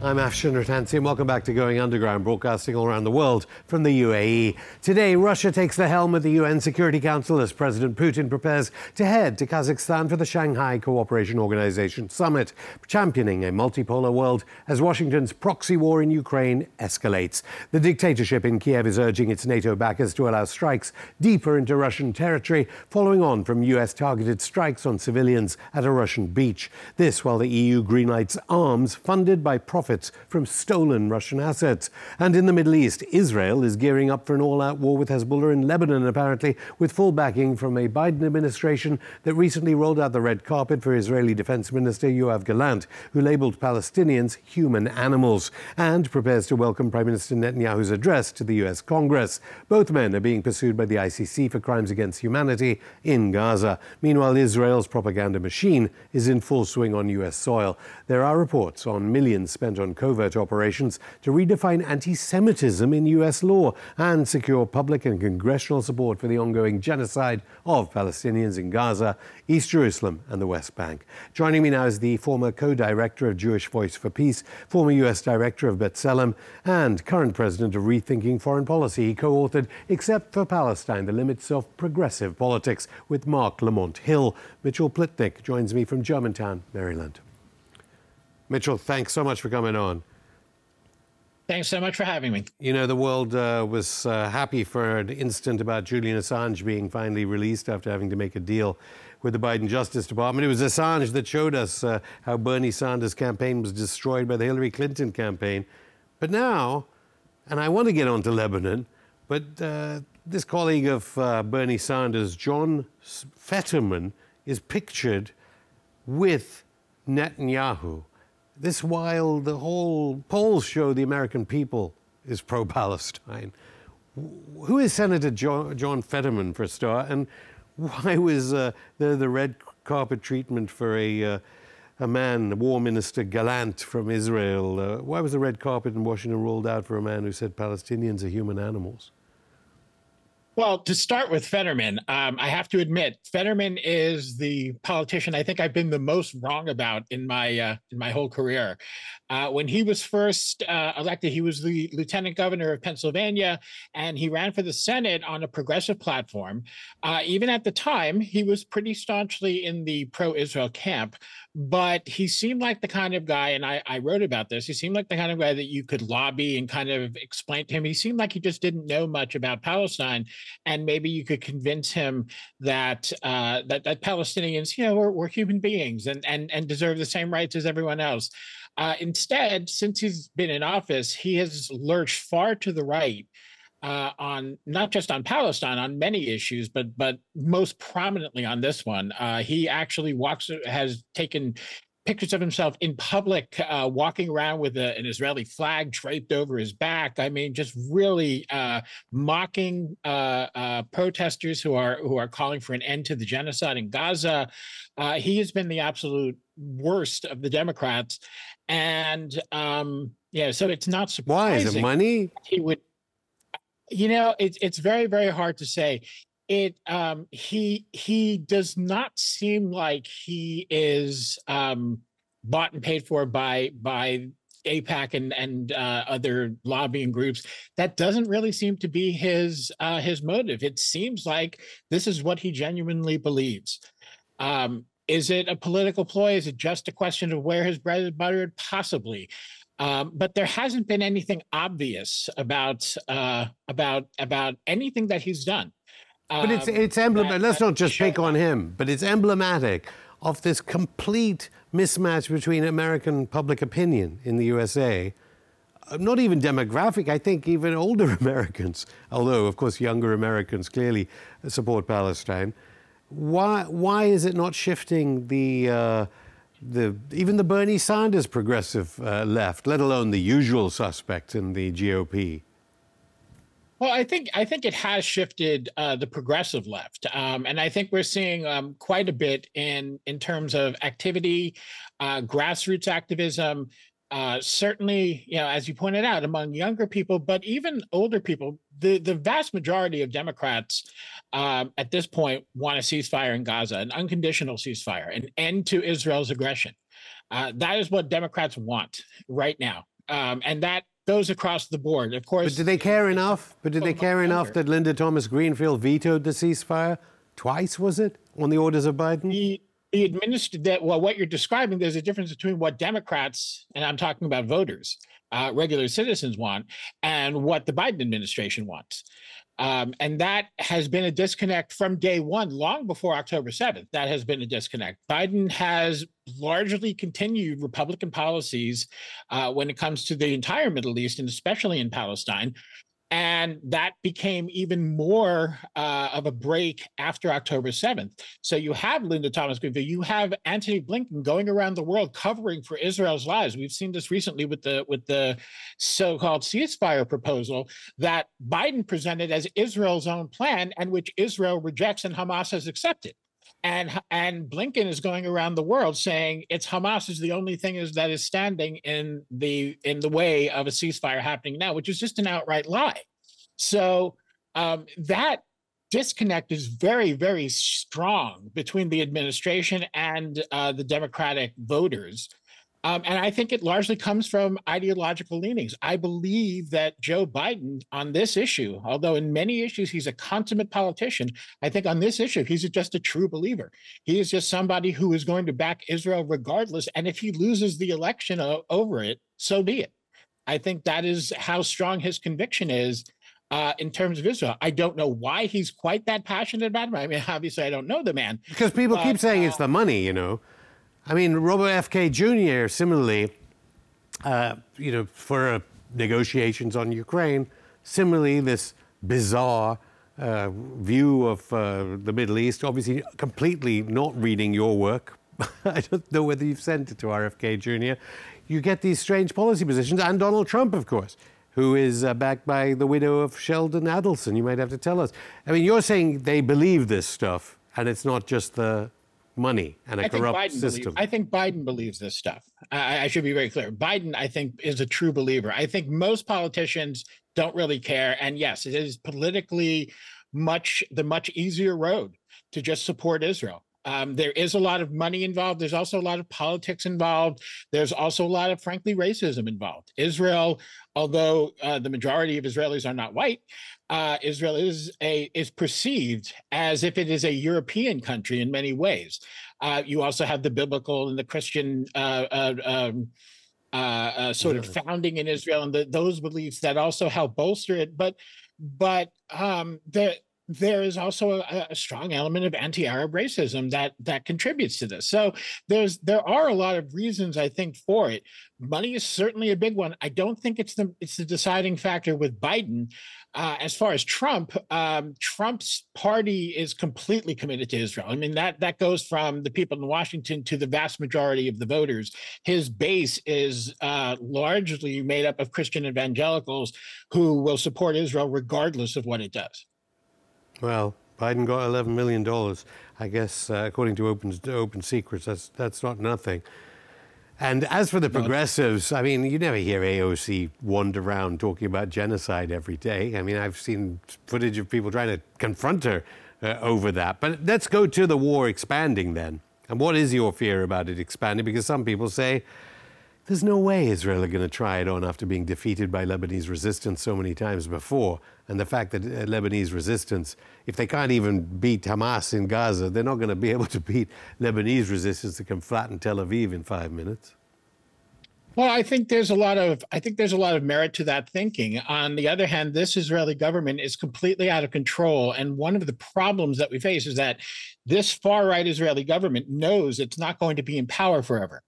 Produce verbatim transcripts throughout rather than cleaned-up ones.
I'm Afshin Rattansi, and welcome back to Going Underground, broadcasting all around the world from the U A E. Today, Russia takes the helm of the U N Security Council as President Putin prepares to head to Kazakhstan for the Shanghai Cooperation Organization summit, championing a multipolar world as Washington's proxy war in Ukraine escalates. The dictatorship in Kiev is urging its NATO backers to allow strikes deeper into Russian territory, following on from U S-targeted strikes on civilians at a Russian beach. This while the E U greenlights arms funded by profits from stolen Russian assets. And in the Middle East, Israel is gearing up for an all-out war with Hezbollah in Lebanon, apparently, with full backing from a Biden administration that recently rolled out the red carpet for Israeli Defense Minister Yoav Gallant, who labeled Palestinians human animals, and prepares to welcome Prime Minister Netanyahu's address to the U S Congress. Both men are being pursued by the I C C for crimes against humanity in Gaza. Meanwhile, Israel's propaganda machine is in full swing on U S soil. There are reports on millions spent on covert operations to redefine anti-Semitism in U S law and secure public and congressional support for the ongoing genocide of Palestinians in Gaza, East Jerusalem and the West Bank. Joining me now is the former co-director of Jewish Voice for Peace, former U S director of B'Tselem, and current president of Rethinking Foreign Policy. He co-authored Except for Palestine, The Limits of Progressive Politics with Mark Lamont Hill. Mitchell Plitnick joins me from Germantown, Maryland. Mitchell, thanks so much for coming on. Thanks so much for having me. You know, the world uh, was uh, happy for an instant about Julian Assange being finally released after having to make a deal with the Biden Justice Department. It was Assange that showed us uh, how Bernie Sanders' campaign was destroyed by the Hillary Clinton campaign. But now, and I want to get on to Lebanon, but uh, this colleague of uh, Bernie Sanders, John Fetterman, is pictured with Netanyahu. This while the whole polls show the American people is pro-Palestine. Who is Senator jo- John Fetterman, for a start, and why was uh, the, the red carpet treatment for a, uh, a man, War Minister Gallant from Israel, uh, why was the red carpet in Washington rolled out for a man who said Palestinians are human animals? Well, to start with Fetterman, um, I have to admit, Fetterman is the politician I think I've been the most wrong about in my uh, in my whole career. Uh, when he was first uh, elected, he was the lieutenant governor of Pennsylvania, and he ran for the Senate on a progressive platform. Uh, even at the time, he was pretty staunchly in the pro-Israel camp, but he seemed like the kind of guy, and I, I wrote about this, he seemed like the kind of guy that you could lobby and kind of explain to him. He seemed like he just didn't know much about Palestine. And maybe you could convince him that uh, that, that Palestinians, you know, were, were human beings and, and, and deserve the same rights as everyone else. Uh, instead, since he's been in office, he has lurched far to the right uh, on not just on Palestine, on many issues, but but most prominently on this one. Uh, he actually walks has taken pictures of himself in public, uh, walking around with a, an Israeli flag draped over his back. I mean, just really uh, mocking uh, uh, protesters who are who are calling for an end to the genocide in Gaza. Uh, he has been the absolute worst of the Democrats, and um, yeah, so it's not surprising. Why? Is it money? He would, you know, it's it's very very hard to say. It um, he he does not seem like he is um, bought and paid for by by AIPAC and and uh, other lobbying groups. That doesn't really seem to be his uh, his motive. It seems like this is what he genuinely believes. Um, is it a political ploy? Is it just a question of where his bread is buttered? Possibly. Um, but there hasn't been anything obvious about uh, about about anything that he's done. But it's it's emblematic. Let's not just pick on him, but it's emblematic of this complete mismatch between American public opinion in the U S A, not even demographic. I think even older Americans, although of course younger Americans clearly support Palestine. Why why is it not shifting the uh, the even the Bernie Sanders progressive uh, left, let alone the usual suspects in the G O P? Well, I think I think it has shifted uh, the progressive left, um, and I think we're seeing um, quite a bit in in terms of activity, uh, grassroots activism. Uh, certainly, you know, as you pointed out, among younger people, but even older people, the the vast majority of Democrats um, at this point want a ceasefire in Gaza, an unconditional ceasefire, an end to Israel's aggression. Uh, that is what Democrats want right now. um, and that goes across the board. Of course, but did they care enough? But did they care enough that Linda Thomas Greenfield vetoed the ceasefire twice? Was it on the orders of Biden? The, the administered that. Well, what you're describing, there's a difference between what Democrats, and I'm talking about voters, uh, regular citizens want, and what the Biden administration wants. Um, and that has been a disconnect from day one, long before October seventh. That has been a disconnect. Biden has largely continued Republican policies uh, when it comes to the entire Middle East, and especially in Palestine. And that became even more uh, of a break after October seventh. So you have Linda Thomas Greenfield, you have Antony Blinken going around the world covering for Israel's lives. We've seen this recently with the with the so-called ceasefire proposal that Biden presented as Israel's own plan, and which Israel rejects and Hamas has accepted. And and Blinken is going around the world saying it's Hamas is the only thing is that is standing in the in the way of a ceasefire happening now, which is just an outright lie. So um, that disconnect is very, very strong between the administration and uh, the Democratic voters. Um, and I think it largely comes from ideological leanings. I believe that Joe Biden on this issue, although in many issues he's a consummate politician, I think on this issue, he's just a true believer. He is just somebody who is going to back Israel regardless. And if he loses the election o- over it, so be it. I think that is how strong his conviction is uh, in terms of Israel. I don't know why he's quite that passionate about it. I mean, obviously, I don't know the man. Because people but, keep saying uh, it's the money, you know. I mean, Robert F. K. Junior similarly, uh, you know, for uh, negotiations on Ukraine, similarly, this bizarre uh, view of uh, the Middle East, obviously completely not reading your work. I don't know whether you've sent it to R F K Junior You get these strange policy positions, and Donald Trump, of course, who is uh, backed by the widow of Sheldon Adelson. You might have to tell us. I mean, you're saying they believe this stuff, and it's not just the money and a I corrupt think Biden system. Believes, I think Biden believes this stuff. I, I should be very clear. Biden, I think, is a true believer. I think most politicians don't really care. And yes, it is politically much the much easier road to just support Israel. Um, there is a lot of money involved. There's also a lot of politics involved. There's also a lot of, frankly, racism involved. Israel, although uh, the majority of Israelis are not white, uh, Israel is a is perceived as if it is a European country in many ways. Uh, you also have the biblical and the Christian uh, uh, um, uh, uh, sort of founding in Israel, and the, those beliefs that also help bolster it. But but um, the there is also a, a strong element of anti-Arab racism that that contributes to this. So there's there are a lot of reasons, I think, for it. Money is certainly a big one. I don't think it's the it's the deciding factor with Biden. Uh, as far as Trump, um, Trump's party is completely committed to Israel. I mean, that that goes from the people in Washington to the vast majority of the voters. His base is uh, largely made up of Christian evangelicals who will support Israel regardless of what it does. Well, Biden got eleven million dollars. I guess, uh, according to Open, Open Secrets, that's, that's not nothing. And as for the progressives, I mean, you never hear A O C wander around talking about genocide every day. I mean, I've seen footage of people trying to confront her uh, over that. But let's go to the war expanding then. And what is your fear about it expanding? Because some people say, there's no way Israel are going to try it on after being defeated by Lebanese resistance so many times before. And the fact that uh, Lebanese resistance, if they can't even beat Hamas in Gaza, they're not going to be able to beat Lebanese resistance that can flatten Tel Aviv in five minutes. Well, I think there's a lot of I think there's a lot of merit to that thinking. On the other hand, this Israeli government is completely out of control. And one of the problems that we face is that this far-right Israeli government knows it's not going to be in power forever.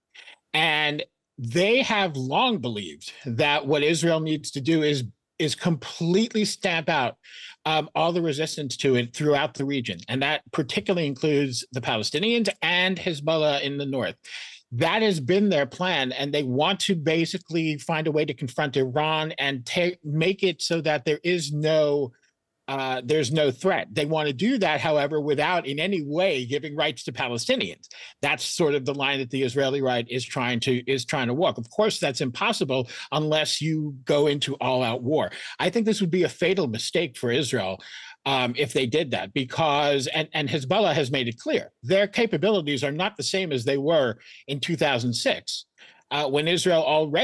And they have long believed that what Israel needs to do is is completely stamp out um, all the resistance to it throughout the region. And that particularly includes the Palestinians and Hezbollah in the north. That has been their plan, and they want to basically find a way to confront Iran and take, make it so that there is no Uh, there's no threat. They want to do that, however, without in any way giving rights to Palestinians. That's sort of the line that the Israeli right is trying to is trying to walk. Of course, that's impossible unless you go into all-out war. I think this would be a fatal mistake for Israel um, if they did that, because and, and Hezbollah has made it clear their capabilities are not the same as they were in two thousand six, uh, when Israel already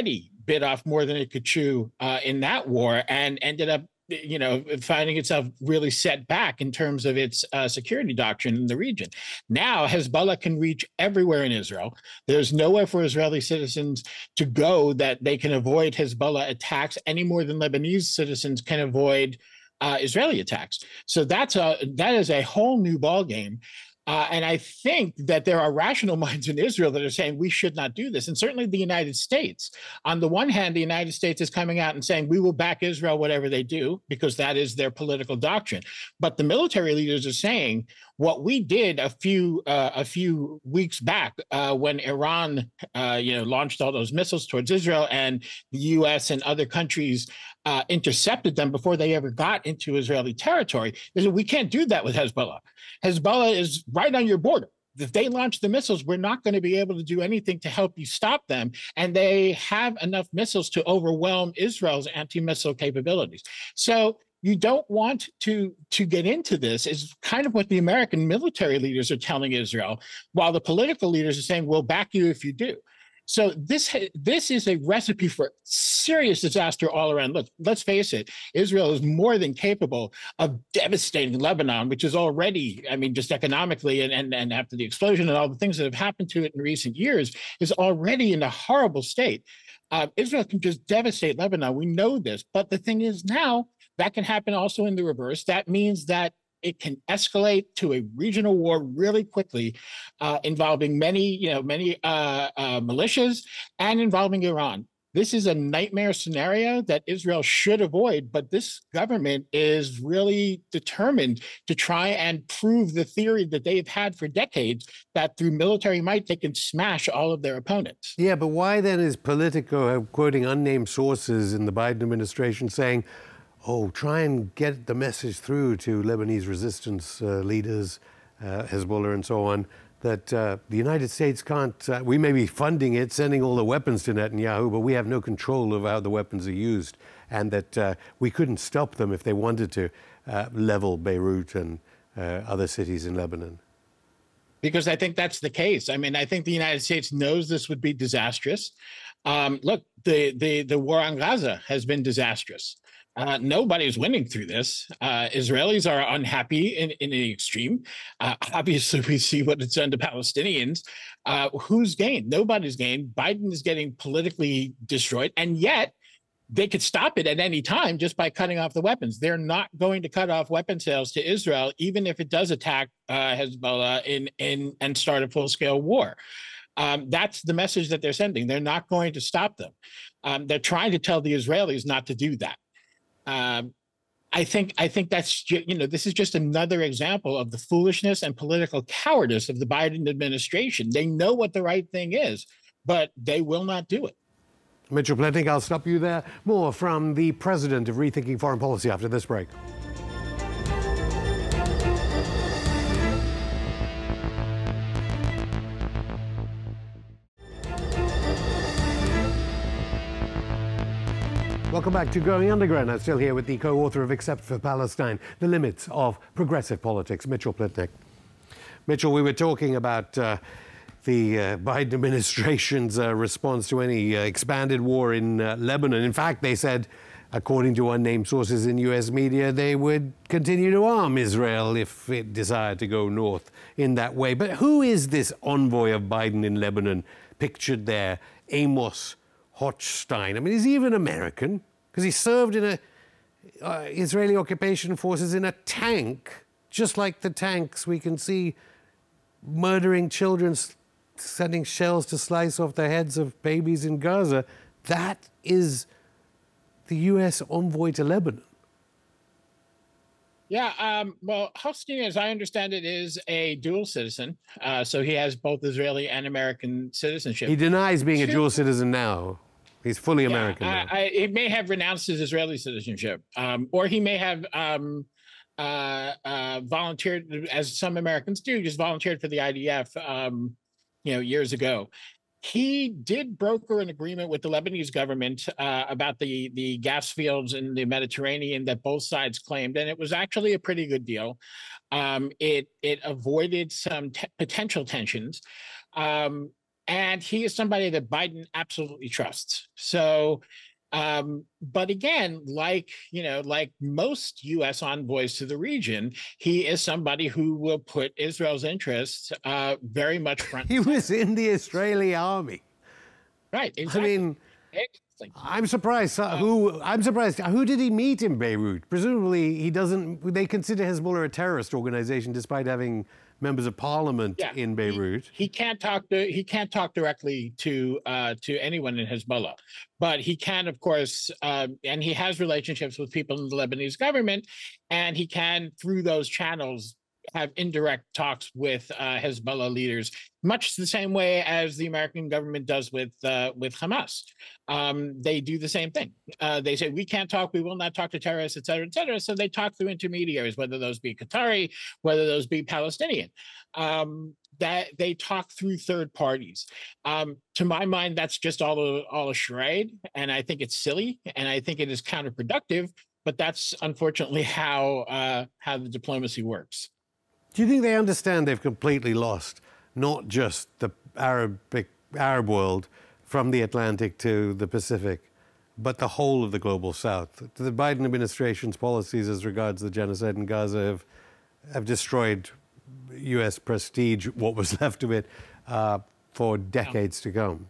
bit off more than it could chew uh, in that war, and ended up, you know, finding itself really set back in terms of its uh, security doctrine in the region. Now, Hezbollah can reach everywhere in Israel. There's nowhere for Israeli citizens to go that they can avoid Hezbollah attacks any more than Lebanese citizens can avoid uh, Israeli attacks. So that's a that is a whole new ballgame. Uh, and I think that there are rational minds in Israel that are saying we should not do this. And certainly the United States. On the one hand, the United States is coming out and saying we will back Israel whatever they do, because that is their political doctrine. But the military leaders are saying what we did a few uh, a few weeks back uh, when Iran uh, you know, launched all those missiles towards Israel, and the U S and other countries uh, intercepted them before they ever got into Israeli territory. They said, we can't do that with Hezbollah. Hezbollah is right on your border. If they launch the missiles, we're not going to be able to do anything to help you stop them. And they have enough missiles to overwhelm Israel's anti-missile capabilities. So you don't want to, to get into this, is kind of what the American military leaders are telling Israel, while the political leaders are saying, we'll back you if you do. So this this is a recipe for serious disaster all around. Look, let's face it, Israel is more than capable of devastating Lebanon, which is already, I mean, just economically and, and, and after the explosion and all the things that have happened to it in recent years, is already in a horrible state. Uh, Israel can just devastate Lebanon. We know this. But the thing is, now that can happen also in the reverse. That means that it can escalate to a regional war really quickly, uh, involving many, you know, many uh, uh, militias and involving Iran. This is a nightmare scenario that Israel should avoid, but this government is really determined to try and prove the theory that they've had for decades, that through military might, they can smash all of their opponents. Yeah, but why then is Politico quoting unnamed sources in the Biden administration saying, oh, try and get the message through to Lebanese resistance uh, leaders, uh, Hezbollah and so on, that uh, the United States can't, uh, we may be funding it, sending all the weapons to Netanyahu, but we have no control over how the weapons are used, and that uh, we couldn't stop them if they wanted to uh, level Beirut and uh, other cities in Lebanon? Because I think that's the case. I mean, I think the United States knows this would be disastrous. Um, look, the, the, the war on Gaza has been disastrous. Uh, nobody's winning through this. Uh, Israelis are unhappy in, in the extreme. Uh, obviously, we see what it's done to Palestinians. Uh, who's gained? Nobody's gained. Biden is getting politically destroyed, and yet they could stop it at any time just by cutting off the weapons. They're not going to cut off weapon sales to Israel, even if it does attack uh, Hezbollah in, in, and start a full-scale war. Um, that's the message that they're sending. They're not going to stop them. Um, they're trying to tell the Israelis not to do that. Um, I think I think that's, you know, this is just another example of the foolishness and political cowardice of the Biden administration. They know what the right thing is, but they will not do it. Mitchell Plitnick, I'll stop you there. More from the president of Rethinking Foreign Policy after this break. Welcome back to Going Underground. I'm still here with the co-author of Except for Palestine, The Limits of Progressive Politics, Mitchell Plitnick. Mitchell, we were talking about uh, the uh, Biden administration's uh, response to any uh, expanded war in uh, Lebanon. In fact, they said, according to unnamed sources in U S media, they would continue to arm Israel if it desired to go north in that way. But who is this envoy of Biden in Lebanon pictured there, Amos Hochstein? I mean, is he even American? Because he served in a uh, Israeli occupation forces in a tank, just like the tanks we can see murdering children, sending shells to slice off the heads of babies in Gaza. That is the U S envoy to Lebanon. Yeah, um, well, Hochstein, as I understand it, is a dual citizen. Uh, so he has both Israeli and American citizenship. He denies being a dual citizen now. He's fully Yeah, American now. I, I, he may have renounced his Israeli citizenship, um, or he may have um, uh, uh, volunteered, as some Americans do, just volunteered for the I D F, um, you know, years ago. He did broker an agreement with the Lebanese government uh, about the, the gas fields in the Mediterranean that both sides claimed, and it was actually a pretty good deal. Um, it, it avoided some te- potential tensions. Um, and he is somebody that Biden absolutely trusts. So, um, but again, like you know, like most U S envoys to the region, he is somebody who will put Israel's interests uh, very much front. He was in the Israeli army. Right. Exactly. I mean, Exactly. I'm surprised. Uh, who I'm surprised. Who did he meet in Beirut? Presumably, he doesn't. They consider Hezbollah a terrorist organization, despite having members of parliament Yeah, in Beirut. He, he can't talk to he can't talk directly to uh, to anyone in Hezbollah, but he can, of course, uh, and he has relationships with people in the Lebanese government, and he can, through those channels, have indirect talks with uh, Hezbollah leaders, much the same way as the American government does with uh, with Hamas. Um, they do the same thing. Uh, they say, we can't talk, we will not talk to terrorists, et cetera, et cetera. So they talk through intermediaries, whether those be Qatari, whether those be Palestinian. Um, that they talk through third parties. Um, to my mind, that's just all a, all a charade. And I think it's silly, and I think it is counterproductive, but that's unfortunately how uh, how the diplomacy works. Do you think they understand they've completely lost not just the Arabic Arab world from the Atlantic to the Pacific, but the whole of the global South? The Biden administration's policies as regards the genocide in Gaza have, have destroyed U S prestige, what was left of it, uh, for decades to come.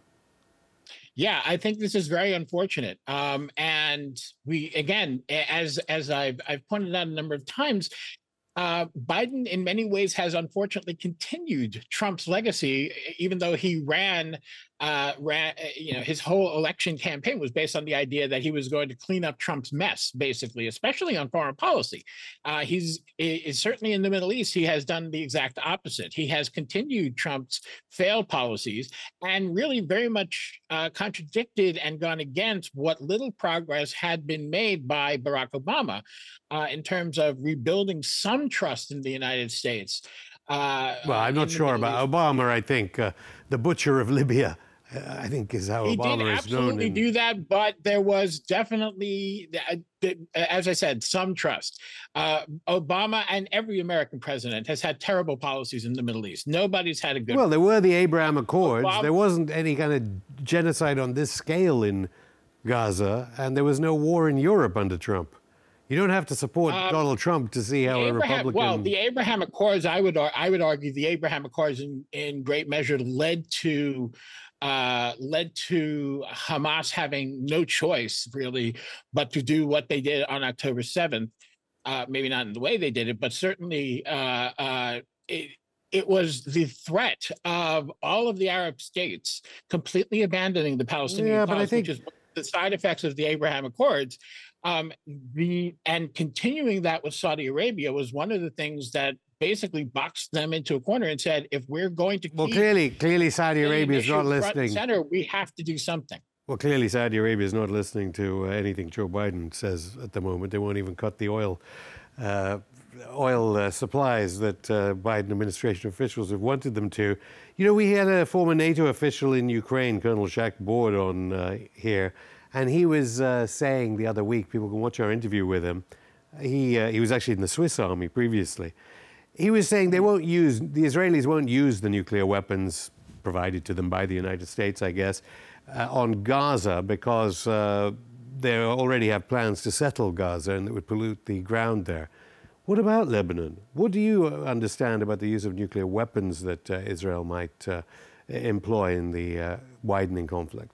Yeah, I think this is very unfortunate. Um, and we, again, as as I've, I've pointed out a number of times, Uh, Biden, in many ways, has unfortunately continued Trump's legacy, even though he ran, uh, ran, you know, his whole election campaign was based on the idea that he was going to clean up Trump's mess, basically, especially on foreign policy. Uh, he's is certainly in the Middle East. He has done the exact opposite. He has continued Trump's failed policies and really very much uh, contradicted and gone against what little progress had been made by Barack Obama uh, in terms of rebuilding some trust in the United States. Uh, well, I'm not sure about Obama. I think uh, the butcher of Libya, uh, I think, is how he Obama did is absolutely known. do that, but there was definitely, uh, as I said, some trust. Uh, Obama and every American president has had terrible policies in the Middle East. Nobody's had a good. Well, there were the Abraham Accords. Obama, there wasn't any kind of genocide on this scale in Gaza, and there was no war in Europe under Trump. You don't have to support um, Donald Trump to see how Abraham, a Republican. Well, the Abraham Accords, I would I would argue, the Abraham Accords in, in great measure led to uh, led to Hamas having no choice really but to do what they did on October seventh. Uh, maybe not in the way they did it, but certainly uh, uh, it, it was the threat of all of the Arab states completely abandoning the Palestinian yeah, cause, but I think... which is the side effects of the Abraham Accords. Um, the and continuing that with Saudi Arabia was one of the things that basically boxed them into a corner and said, if we're going to keep well, clearly, clearly Saudi Arabia is not listening. Center, we have to do something. Well, clearly Saudi Arabia is not listening to uh, anything Joe Biden says at the moment. They won't even cut the oil uh, oil uh, supplies that uh, Biden administration officials have wanted them to. You know, we had a former NATO official in Ukraine, Colonel Jacques Bourd, on uh, here. And he was uh, saying the other week, people can watch our interview with him. He uh, he was actually in the Swiss army previously. He was saying they won't use, the Israelis won't use the nuclear weapons provided to them by the United States, I guess, uh, on Gaza because uh, they already have plans to settle Gaza and it would pollute the ground there. What about Lebanon? What do you understand about the use of nuclear weapons that uh, Israel might uh, employ in the uh, widening conflict?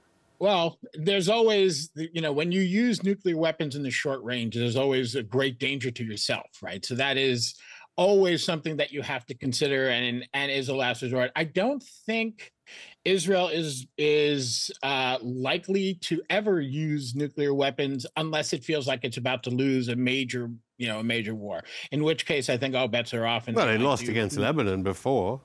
Well, there's always, you know, when you use nuclear weapons in the short range, there's always a great danger to yourself, right? So that is always something that you have to consider and and is a last resort. I don't think Israel is is uh, likely to ever use nuclear weapons unless it feels like it's about to lose a major, you know, a major war. In which case, I think all bets are off. And well, they lost against Lebanon before.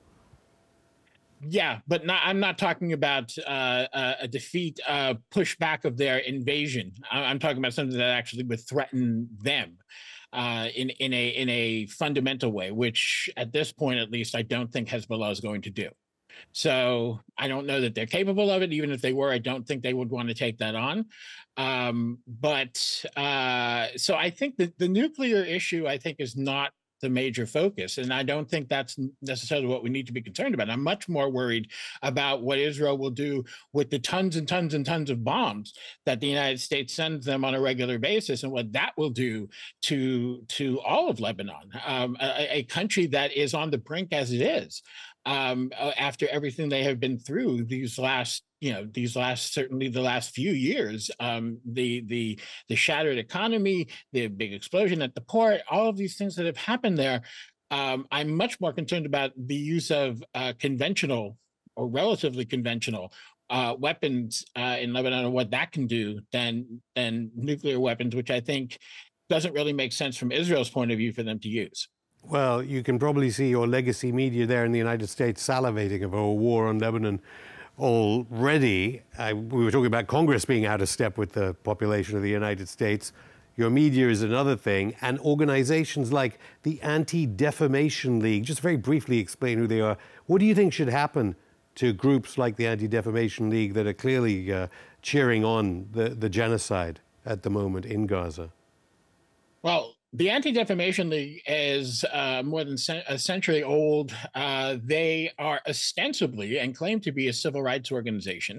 Yeah, but not, I'm not talking about uh, a defeat, uh, pushback of their invasion. I'm talking about something that actually would threaten them uh, in in a in a fundamental way, which at this point, at least, I don't think Hezbollah is going to do. So I don't know that they're capable of it. Even if they were, I don't think they would want to take that on. Um, but uh, so I think that the nuclear issue, I think, is not the major focus. And I don't think that's necessarily what we need to be concerned about. I'm much more worried about what Israel will do with the tons and tons and tons of bombs that the United States sends them on a regular basis, and what that will do to, to all of Lebanon, um, a, a country that is on the brink as it is, um, after everything they have been through these last you know these last certainly the last few years, um, the the the shattered economy, the big explosion at the port, all of these things that have happened there. um, I'm much more concerned about the use of uh, conventional or relatively conventional uh, weapons uh, in Lebanon and what that can do than than nuclear weapons, which I think doesn't really make sense from Israel's point of view for them to use. Well, you can probably see your legacy media there in the United States salivating over a war on Lebanon already. I, we were talking about Congress being out of step with the population of the United States. Your media is another thing, and organizations like the Anti-Defamation League. Just very briefly explain who they are. What do you think should happen to groups like the Anti-Defamation League that are clearly uh, cheering on the, the genocide at the moment in Gaza? Well, the Anti-Defamation League is uh, more than a century old. Uh, they are ostensibly and claim to be a civil rights organization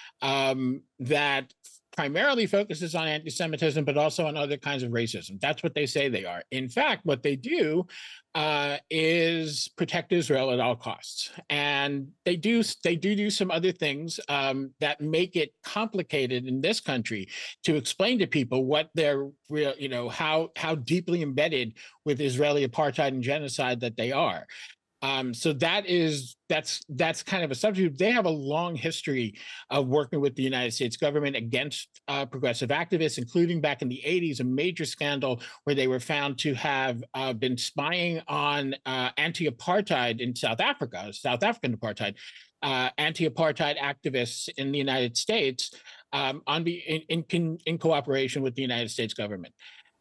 um, that primarily focuses on anti-Semitism, but also on other kinds of racism. That's what they say they are. In fact, what they do uh, is protect Israel at all costs, and they do they do do some other things um, that make it complicated in this country to explain to people what they're real, you know, how how deeply embedded with Israeli apartheid and genocide that they are. Um, so that is that's that's kind of a substitute. They have a long history of working with the United States government against uh, progressive activists, including back in the eighties, a major scandal where they were found to have uh, been spying on uh, anti-apartheid in South Africa, South African apartheid, uh, anti-apartheid activists in the United States, um, on the in, in in cooperation with the United States government.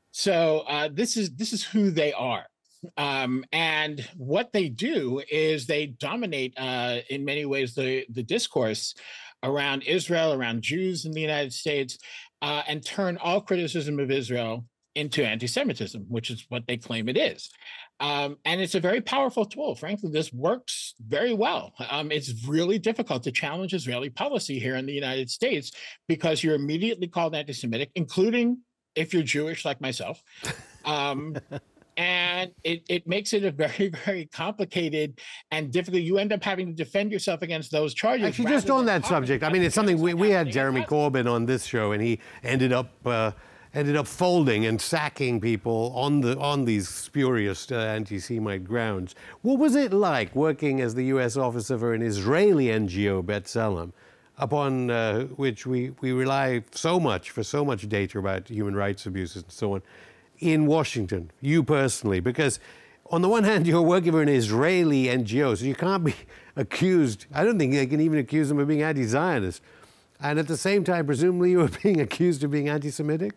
So uh, this is this is who they are. Um, and what they do is they dominate, uh, in many ways, the, the discourse around Israel, around Jews in the United States, uh, and turn all criticism of Israel into anti-Semitism, which is what they claim it is. Um, and it's a very powerful tool. Frankly, this works very well. Um, it's really difficult to challenge Israeli policy here in the United States because you're immediately called anti-Semitic, including if you're Jewish like myself. Um, And it, it makes it a very, very complicated and difficult. You end up having to defend yourself against those charges. Actually, just on that subject, I mean, it's something we, we had Jeremy Corbyn on this show, and he ended up uh, ended up folding and sacking people on the on these spurious uh, anti-Semite grounds. What was it like working as the U S officer for an Israeli N G O, B'Tselem, upon uh, which we, we rely so much for so much data about human rights abuses and so on, in Washington, you personally? Because on the one hand, you're working for an Israeli N G O, so you can't be accused. I don't think they can even accuse them of being anti-Zionist. And at the same time, presumably you were being accused of being anti-Semitic?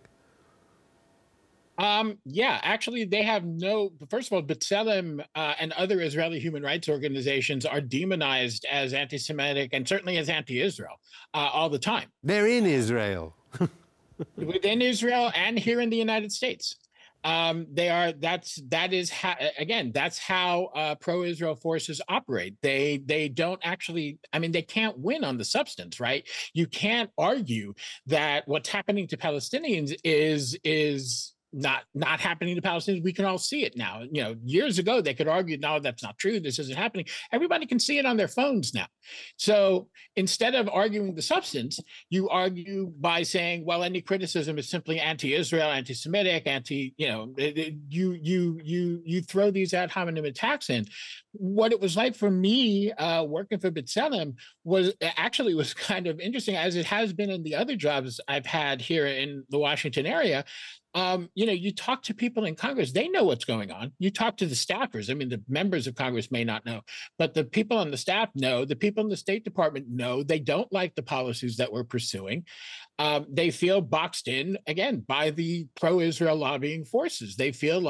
Um, yeah, actually, they have no, first of all, B'Tselem uh, and other Israeli human rights organizations are demonized as anti-Semitic and certainly as anti-Israel uh, all the time. They're in Israel. Within Israel and here in the United States. Um, they are, that's, that is how, again, that's how uh, pro-Israel forces operate. They, they don't actually, I mean, they can't win on the substance, right? You can't argue that what's happening to Palestinians is, is, not not happening to Palestinians. We can all see it now. You know, years ago, they could argue, no, that's not true. This isn't happening. Everybody can see it on their phones now. So instead of arguing the substance, you argue by saying, well, any criticism is simply anti-Israel, anti-Semitic, anti, you know, it, it, you, you, you, you throw these ad hominem attacks in. What it was like for me uh, working for B'Tselem was actually was kind of interesting, as it has been in the other jobs I've had here in the Washington area. Um, you know, you talk to people in Congress, they know what's going on. You talk to the staffers. I mean, the members of Congress may not know, but the people on the staff know, the people in the State Department know. They don't like the policies that we're pursuing. Um, they feel boxed in, again, by the pro-Israel lobbying forces. They feel like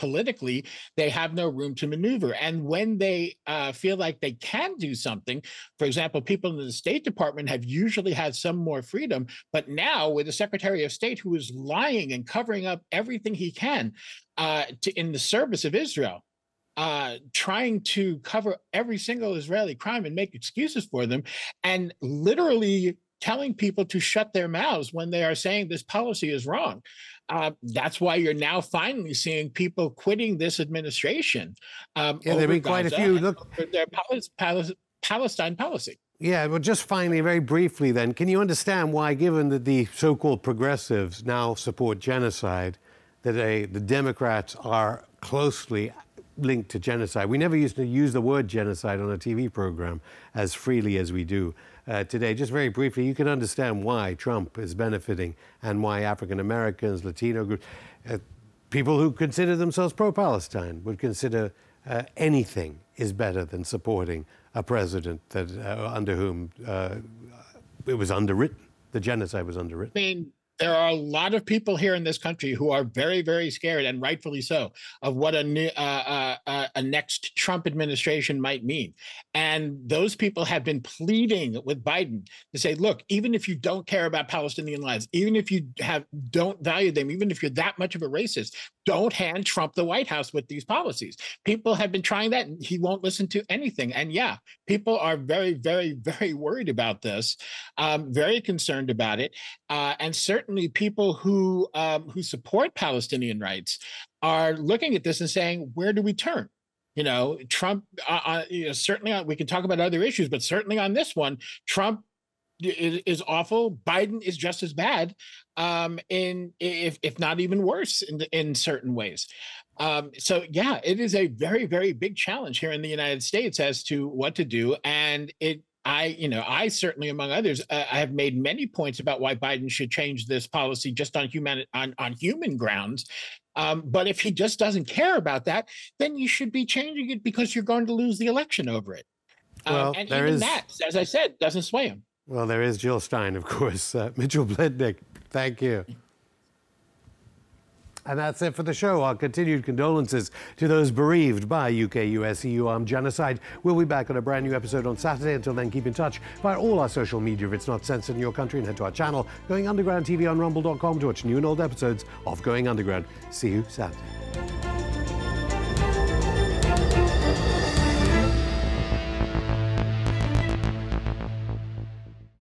politically, they have no room to maneuver. And when they uh, feel like they can do something, for example, people in the State Department have usually had some more freedom, but now with the Secretary of State who is lying and covering up everything he can uh, to, in the service of Israel, uh, trying to cover every single Israeli crime and make excuses for them, and literally telling people to shut their mouths when they are saying this policy is wrong. Uh, that's why you're now finally seeing people quitting this administration. Um, yeah, there have been quite a few. Look, their Palestine, Palestine policy. Yeah, well, just finally, very briefly then, can you understand why, given that the so-called progressives now support genocide, that a, the Democrats are closely linked to genocide? We never used to use the word genocide on a T V program as freely as we do uh, today. Just very briefly, you can understand why Trump is benefiting and why African Americans, Latino groups, uh, people who consider themselves pro-Palestine would consider uh, anything is better than supporting a president that uh, under whom uh, it was underwritten, the genocide was underwritten. I mean, there are a lot of people here in this country who are very, very scared, and rightfully so, of what a new, uh, uh, a next Trump administration might mean. And those people have been pleading with Biden to say, look, even if you don't care about Palestinian lives, even if you have don't value them, even if you're that much of a racist, don't hand Trump the White House with these policies. People have been trying that, and he won't listen to anything. And yeah, people are very, very, very worried about this, um, very concerned about it. Uh, and certainly people who um, who support Palestinian rights are looking at this and saying, where do we turn? You know, Trump, uh, uh, you know, certainly on, we can talk about other issues, but certainly on this one, Trump is, is awful. Biden is just as bad, um, in if if not even worse in in certain ways. Um, so yeah, it is a very, very big challenge here in the United States as to what to do, and it. I, you know, I certainly, among others, uh, I have made many points about why Biden should change this policy just on human on, on human grounds. Um, but if he just doesn't care about that, then you should be changing it because you're going to lose the election over it. Well, um, and there even is, that, as I said, doesn't sway him. Well, there is Jill Stein, of course. Uh, Mitchell Blidnick, thank you. And that's it for the show. Our continued condolences to those bereaved by U K U S E U armed genocide. We'll be back on a brand new episode on Saturday. Until then, keep in touch via all our social media if it's not censored in your country, and head to our channel, Going Underground T V on rumble dot com, to watch new and old episodes of Going Underground. See you Saturday.